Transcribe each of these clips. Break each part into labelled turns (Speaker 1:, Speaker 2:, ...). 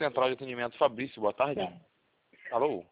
Speaker 1: Central de Atendimento Fabrício, boa tarde. Alô?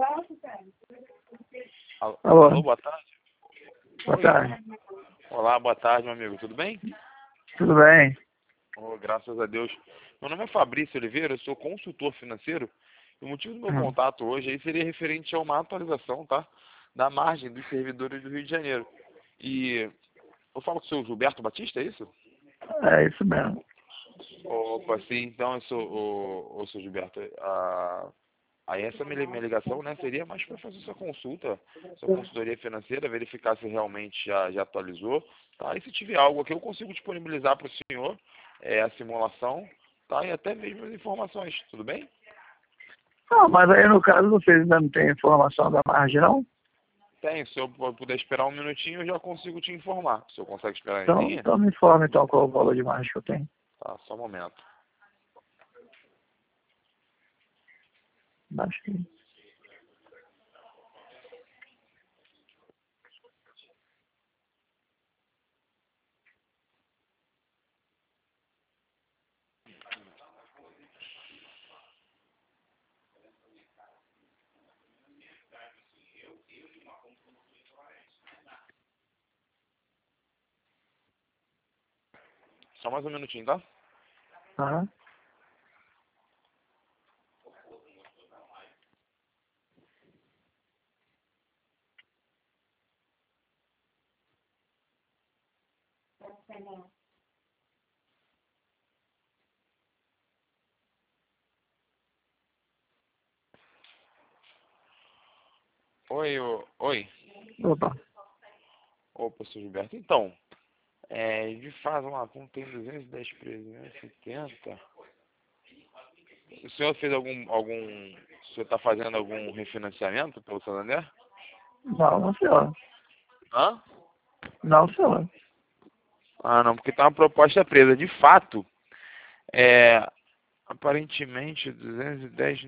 Speaker 2: Alô?
Speaker 1: Alô, boa tarde.
Speaker 2: Boa
Speaker 1: Oi.
Speaker 2: tarde.
Speaker 1: Olá, boa tarde, meu amigo, tudo bem?
Speaker 2: Tudo bem?
Speaker 1: Oh, graças a Deus. Meu nome é Fabrício Oliveira, eu sou consultor financeiro. E o motivo do meu contato hoje aí seria referente a uma atualização, tá? Da margem dos servidores do Rio de Janeiro. E eu falo com o seu Gilberto Batista, é isso?
Speaker 2: É isso mesmo.
Speaker 1: Opa, sim, então eu sou o seu Gilberto. Aí essa minha ligação, né, seria mais para fazer sua consulta, sua consultoria financeira, verificar se realmente já atualizou, tá? E se tiver algo aqui, eu consigo disponibilizar para o senhor a simulação, tá? E até mesmo as informações, tudo bem?
Speaker 2: Não, mas aí no caso vocês ainda não têm informação da margem, não?
Speaker 1: Tem, se eu puder esperar um minutinho, eu já consigo te informar. Se eu consegue esperar em linha,
Speaker 2: Então me informe então qual o valor de margem que eu tenho.
Speaker 1: tá, só um momento.
Speaker 2: Acho que...
Speaker 1: Só mais um minutinho, tá?
Speaker 2: Aham.
Speaker 1: Oi.
Speaker 2: Opa.
Speaker 1: Opa, seu Gilberto. Então, de fato, uma conta tem 210 presos, 270. O senhor fez o senhor está fazendo algum refinanciamento pelo Santander?
Speaker 2: Não, senhor.
Speaker 1: Hã?
Speaker 2: Não, senhor.
Speaker 1: Ah, não, porque tá uma proposta presa. De fato, aparentemente, 210...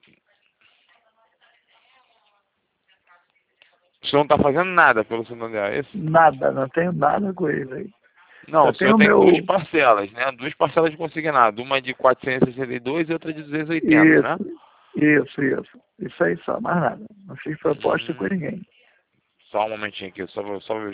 Speaker 1: O senhor não está fazendo nada pelo Santander, é isso?
Speaker 2: Nada, não tenho nada com ele aí.
Speaker 1: Não,
Speaker 2: Eu
Speaker 1: o senhor
Speaker 2: tenho o
Speaker 1: tem duas
Speaker 2: meu...
Speaker 1: parcelas, né? Duas parcelas de consignado. Uma de 462 e outra de 280, né?
Speaker 2: Isso. Isso aí só, mais nada. Não fiz proposta com
Speaker 1: Hum,
Speaker 2: ninguém.
Speaker 1: só um momentinho aqui, só ver.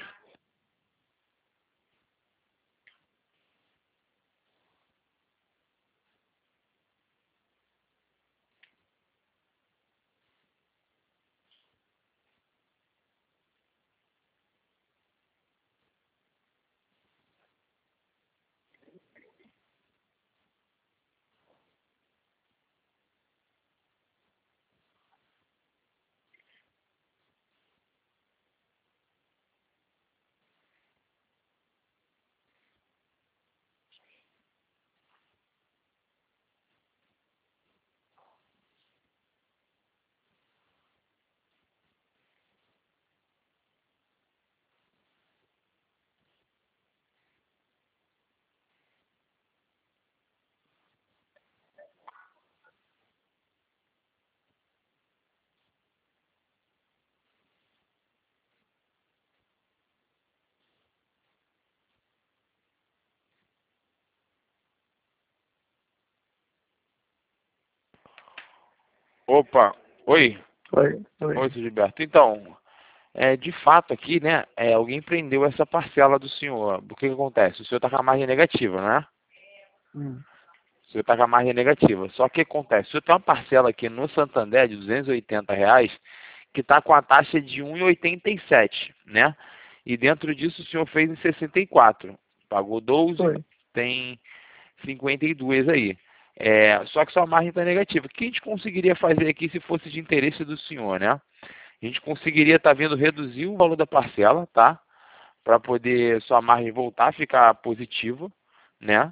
Speaker 1: Opa, oi.
Speaker 2: Foi.
Speaker 1: Oi, seu Gilberto. Então, de fato aqui, né, alguém prendeu essa parcela do senhor. O que que acontece? O senhor está com a margem negativa, não é?
Speaker 2: Hum.
Speaker 1: O senhor está com a margem negativa. Só que o que acontece? O senhor tem uma parcela aqui no Santander de R$ 280, que está com a taxa de 1,87, né? E dentro disso o senhor fez em 64. Pagou 12,
Speaker 2: Foi.
Speaker 1: tem 52 aí. Só que sua margem está negativa. O que a gente conseguiria fazer aqui se fosse de interesse do senhor, né? A gente conseguiria estar vendo reduzir o valor da parcela, tá? Para poder sua margem voltar a ficar positiva, né?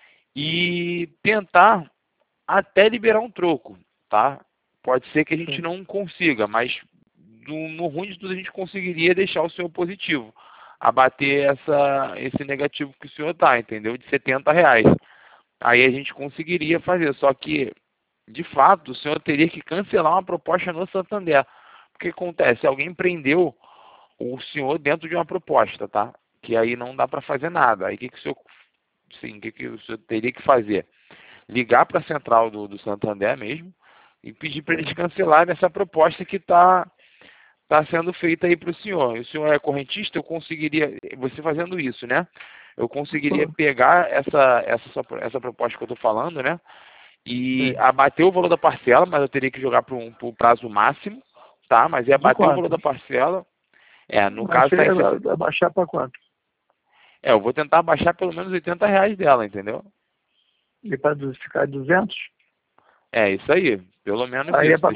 Speaker 1: E tentar até liberar um troco, tá? Pode ser que a gente
Speaker 2: Sim.
Speaker 1: não consiga, mas no ruim de tudo a gente conseguiria deixar o senhor positivo, abater esse negativo que o senhor tá, entendeu? De R$ 70. Aí a gente conseguiria fazer, só que, de fato, o senhor teria que cancelar uma proposta no Santander. O que acontece? Alguém prendeu o senhor dentro de uma proposta, tá? Que aí não dá para fazer nada. Aí o que o senhor, sim, o que o senhor teria que fazer? ligar para a central do Santander mesmo e pedir para eles cancelarem essa proposta que está sendo feita aí para o senhor. E o senhor é correntista, eu conseguiria, você fazendo isso, né? Eu conseguiria pegar essa proposta que eu estou falando, né? E abater o valor da parcela, mas eu teria que jogar para o prazo máximo, tá? Mas ia abater o valor da parcela. No caso,
Speaker 2: você vai abaixar para quanto?
Speaker 1: Eu vou tentar abaixar pelo menos R$ 80 dela, entendeu?
Speaker 2: E para ficar 200?
Speaker 1: Isso aí. Pelo menos
Speaker 2: aí
Speaker 1: isso.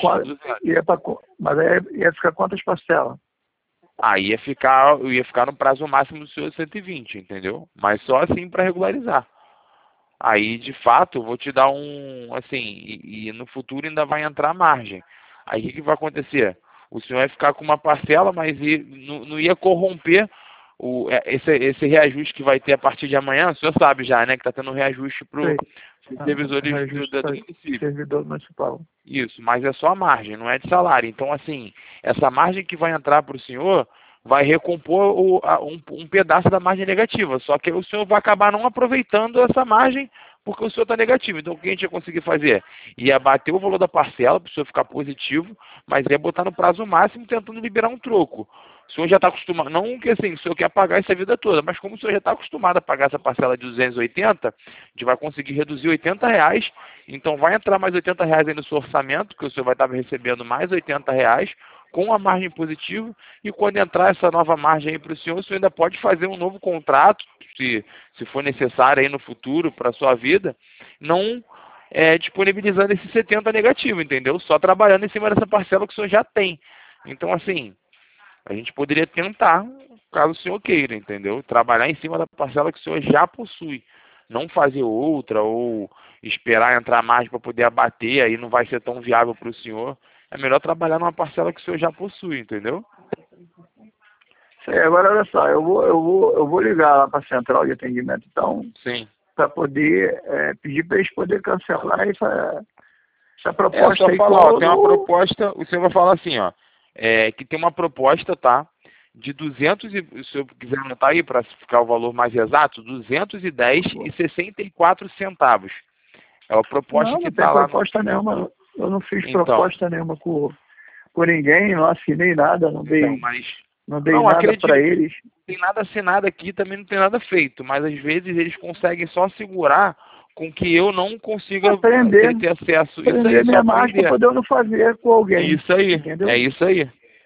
Speaker 2: Mas aí ia ficar quantas parcelas?
Speaker 1: Aí eu ia ficar no prazo máximo do senhor 120, entendeu? Mas só assim para regularizar. Aí, de fato, eu vou te dar assim, e no futuro ainda vai entrar margem. Aí, o que vai acontecer? O senhor vai ficar com uma parcela, mas não ia corromper esse reajuste que vai ter a partir de amanhã. O senhor sabe já, né, que está tendo um reajuste para os servidores do município.
Speaker 2: Servidor municipal.
Speaker 1: Isso, mas é só a margem, não é de salário. Então, assim, essa margem que vai entrar para o senhor vai recompor um pedaço da margem negativa. Só que o senhor vai acabar não aproveitando essa margem porque o senhor está negativo. Então, o que a gente ia conseguir fazer? Ia bater o valor da parcela para o senhor ficar positivo, mas ia botar no prazo máximo tentando liberar um troco. O senhor já está acostumado, não que assim, o senhor quer pagar isso a vida toda, mas como o senhor já está acostumado a pagar essa parcela de 280, a gente vai conseguir reduzir R$ 80, então vai entrar mais R$ 80 aí no seu orçamento, que o senhor vai estar recebendo mais R$ 80 com a margem positiva, e quando entrar essa nova margem aí para o senhor ainda pode fazer um novo contrato, se for necessário aí no futuro para a sua vida, não disponibilizando esse 70 negativo, entendeu? Só trabalhando em cima dessa parcela que o senhor já tem. Então, assim, a gente poderia tentar, caso o senhor queira, entendeu? Trabalhar em cima da parcela que o senhor já possui. Não fazer outra ou esperar entrar mais para poder abater, aí não vai ser tão viável para o senhor. É melhor trabalhar numa parcela que o senhor já possui, entendeu?
Speaker 2: Agora, olha só, eu vou ligar lá para a central de atendimento, então, para poder pedir para eles poderem cancelar essa proposta.
Speaker 1: Só falar, tem uma proposta, o senhor vai falar assim, ó, que tem uma proposta, tá, de 200, se o senhor quiser anotar aí para ficar o valor mais exato, 210,64 centavos. É a proposta que está lá.
Speaker 2: Não tem proposta nenhuma, eu não fiz proposta nenhuma com ninguém, não assinei nada, não dei nada para eles.
Speaker 1: Não tem nada assinado aqui, também não tem nada feito, mas às vezes eles conseguem só segurar com que eu não consiga ter acesso. Isso aí,
Speaker 2: minha margem para poder não fazer com alguém.
Speaker 1: Isso aí, entendeu? É isso aí.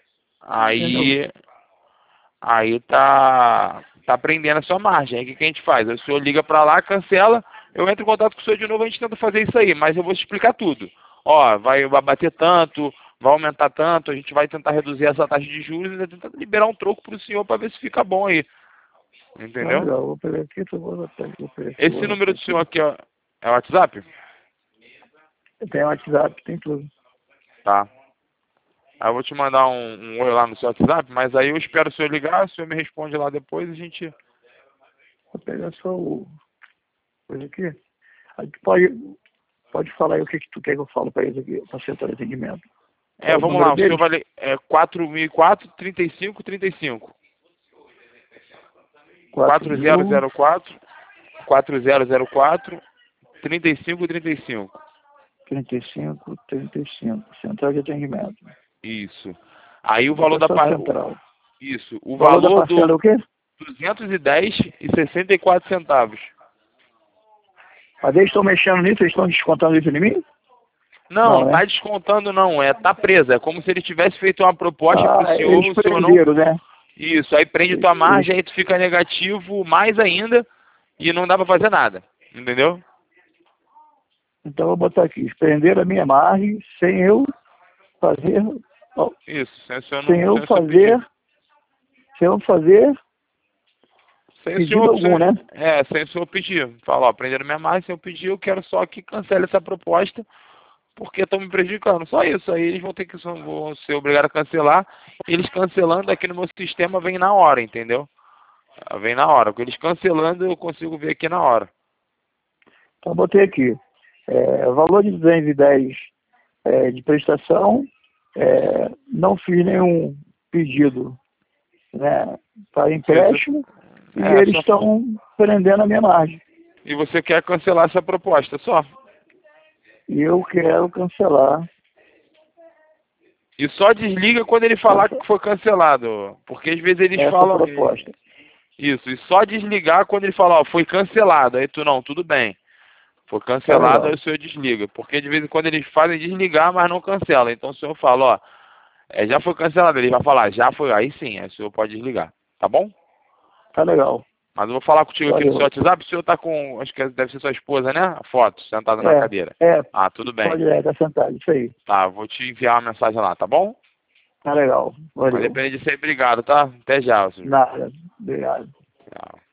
Speaker 1: Aí tá prendendo a sua margem. Aí o que a gente faz? O senhor liga para lá, cancela, eu entro em contato com o senhor de novo, a gente tenta fazer isso aí, mas eu vou te explicar tudo. Ó, vai bater tanto, vai aumentar tanto, a gente vai tentar reduzir essa taxa de juros e ainda tentar liberar um troco para o senhor para ver se fica bom aí. Entendeu?
Speaker 2: Vou pegar aqui,
Speaker 1: esse número do senhor aqui é o WhatsApp?
Speaker 2: Tem WhatsApp, tem tudo.
Speaker 1: Tá. Aí eu vou te mandar um oi lá no seu WhatsApp, mas aí eu espero o senhor ligar, o senhor me responde lá depois e a gente...
Speaker 2: Vou pegar só o... coisa aqui. Aí tu pode falar aí o que tu quer que eu falo para eles aqui, para central de atendimento.
Speaker 1: Vamos lá, o senhor vai... 4004 35 35. 4004 35 35.
Speaker 2: 35 35. Central de atendimento.
Speaker 1: Isso. Aí o valor da parcela. Isso. O valor
Speaker 2: da parcela é o quê?
Speaker 1: 210,64 centavos.
Speaker 2: Mas eles estão mexendo nisso? Eles estão descontando isso de mim?
Speaker 1: Não, tá descontando não. Tá presa. É como se ele tivesse feito uma proposta pro senhor.
Speaker 2: Eles prenderam, né?
Speaker 1: Isso. Aí prende tua margem, aí tu fica negativo mais ainda e não dá pra fazer nada. Entendeu?
Speaker 2: Então eu vou botar aqui. Prenderam a minha margem sem eu fazer...
Speaker 1: Isso.
Speaker 2: Sem eu fazer pedido algum, né?
Speaker 1: Sem o senhor pedir. Fala, ó, prenderam minha margem, sem eu pedir, eu quero só que cancele essa proposta, porque estão me prejudicando. Só isso. Aí eles vão ser obrigados a cancelar. Eles cancelando aqui no meu sistema vem na hora, entendeu? Vem na hora. Com eles cancelando, eu consigo ver aqui na hora.
Speaker 2: Então eu botei aqui. Valor de 210 de prestação. Não fiz nenhum pedido, né, para empréstimo e eles estão prendendo a minha margem.
Speaker 1: E você quer cancelar essa proposta só?
Speaker 2: E eu quero cancelar.
Speaker 1: E só desliga quando ele falar que foi cancelado. Porque às vezes eles
Speaker 2: essa
Speaker 1: falam...
Speaker 2: proposta.
Speaker 1: Isso, e só desligar quando ele falar, ó, foi cancelado. Aí tu, não, tudo bem. Foi cancelado,
Speaker 2: Tá,
Speaker 1: aí o senhor desliga. Porque de vez em quando eles fazem desligar, mas não cancela. Então o senhor fala, ó, já foi cancelado. Ele vai falar, já foi. Aí sim, aí o senhor pode desligar. Tá bom?
Speaker 2: tá legal.
Speaker 1: Mas eu vou falar contigo aqui no
Speaker 2: Valeu.
Speaker 1: seu WhatsApp. O senhor tá com, acho que deve ser sua esposa, né? A foto, sentada na cadeira. Ah, tudo bem.
Speaker 2: Pode tá sentado, isso aí.
Speaker 1: Tá, vou te enviar uma mensagem lá, tá bom?
Speaker 2: Tá legal. Valeu.
Speaker 1: Mas depende disso aí, obrigado, tá? Até já, senhor.
Speaker 2: Nada. Obrigado.
Speaker 1: Tchau.